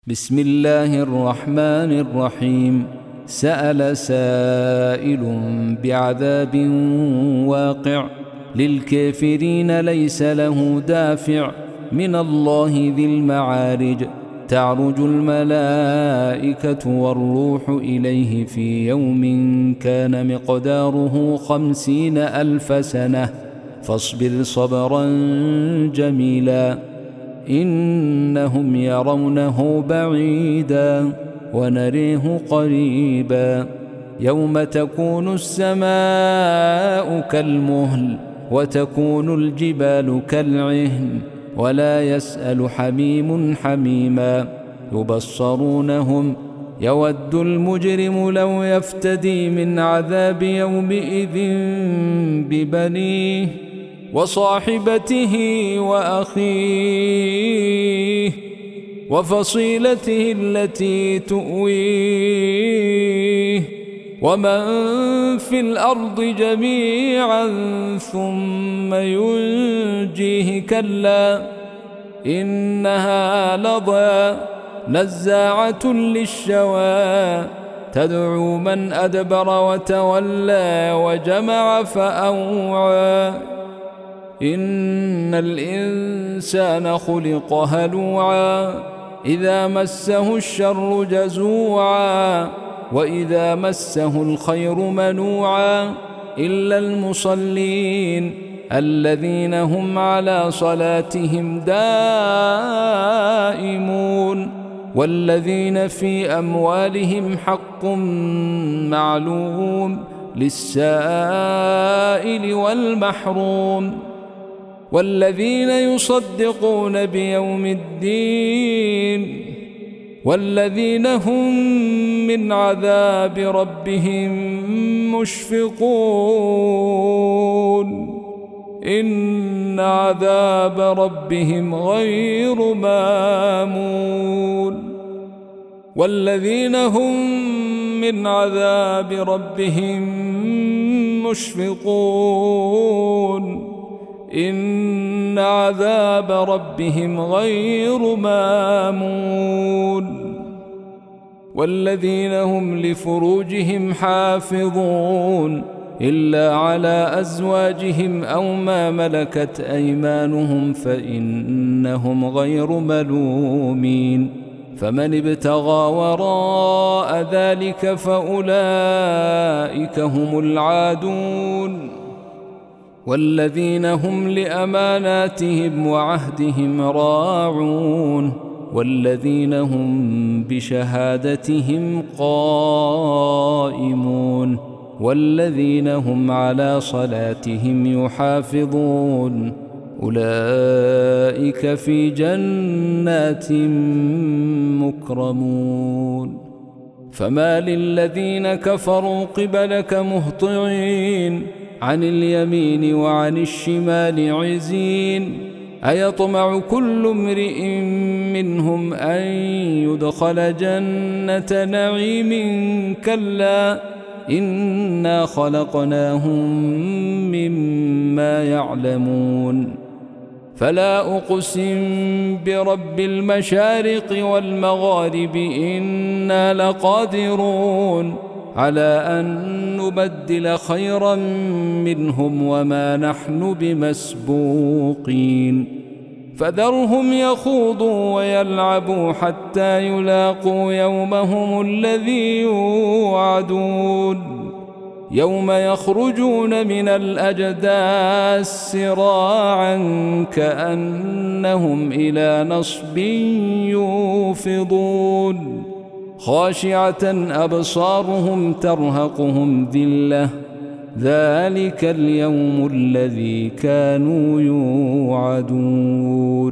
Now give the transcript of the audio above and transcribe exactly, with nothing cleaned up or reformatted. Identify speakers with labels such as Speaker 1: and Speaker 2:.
Speaker 1: بسم الله الرحمن الرحيم. سأل سائل بعذاب واقع للكافرين ليس له دافع من الله ذي المعارج. تعرج الملائكة والروح إليه في يوم كان مقداره خمسين ألف سنة فاصبر صبرا جميلا إنهم يرونه بعيدا ونريه قريبا يوم تكون السماء كالمهل وتكون الجبال كالعهن ولا يسأل حميم حميما يبصرونهم يود المجرم لو يفتدي من عذاب يومئذ ببنيه وصاحبته وأخيه وفصيلته التي تؤويه ومن في الأرض جميعا ثم ينجيه كلا إنها لظى نزاعة للشوى تدعو من أدبر وتولى وجمع فأوعى إن الإنسان خلق هلوعا إذا مسه الشر جزوعا وإذا مسه الخير منوعا إلا المصلين الذين هم على صلاتهم دائمون والذين في أموالهم حق معلوم للسائل والمحروم والذين يصدقون بيوم الدين والذين هم من عذاب ربهم مشفقون إن عذاب ربهم غير مامون والذين هم من عذاب ربهم مشفقون إن عذاب ربهم غير مامون والذين هم لفروجهم حافظون إلا على أزواجهم أو ما ملكت أيمانهم فإنهم غير ملومين فمن ابتغى وراء ذلك فأولئك هم العادون والذين هم لأماناتهم وعهدهم راعون والذين هم بشهادتهم قائمون والذين هم على صلاتهم يحافظون أولئك في جنات مكرمون فما للذين كفروا قبلك مهطعين عن اليمين وعن الشمال عزين أيطمع كل امرئ منهم أن يدخل جنة نعيم كلا إنا خلقناهم مما يعلمون فلا أقسم برب المشارق والمغارب إنا لقادرون على أن نبدل خيرا منهم وما نحن بمسبوقين فذرهم يخوضوا ويلعبوا حتى يلاقوا يومهم الذي يوعدون يوم يخرجون من الأجداث سراعا كأنهم إلى نصب يوفضون خاشعة أبصارهم ترهقهم ذلة ذلك اليوم الذي كانوا يوعدون.